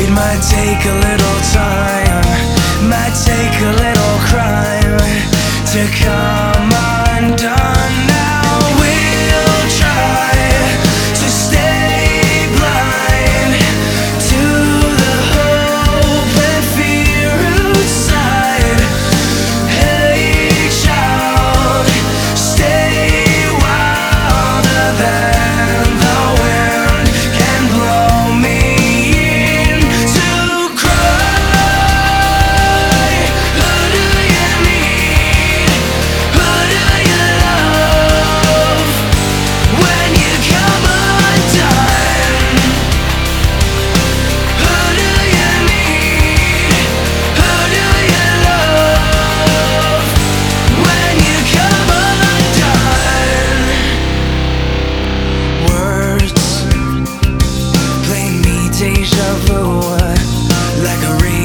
It might take a little time, might take a little crime to come undone. Now we'll try to stay blind to the hope and fear outside. Hey child, stay wilder than the wind can blow me into cry. Who do you need? Who do you love when you come undone? Who do you need? Who do you love when you come undone? Words play me deja vu like a